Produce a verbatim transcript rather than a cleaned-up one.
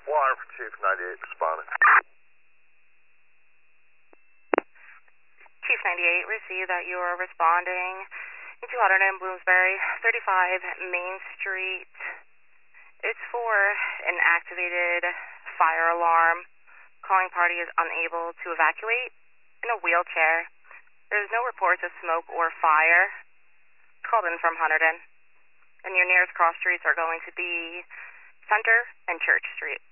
Water for Chief ninety-eight responding. Chief ninety-eight, received that you are responding in two hundred in Bloomsbury, thirty-five Main Street. It's for an activated fire alarm. Calling party is unable to evacuate in a wheelchair. There's no reports of smoke or fire. Called in from Hunterdon. And your nearest cross streets are going to be Center and Church Street.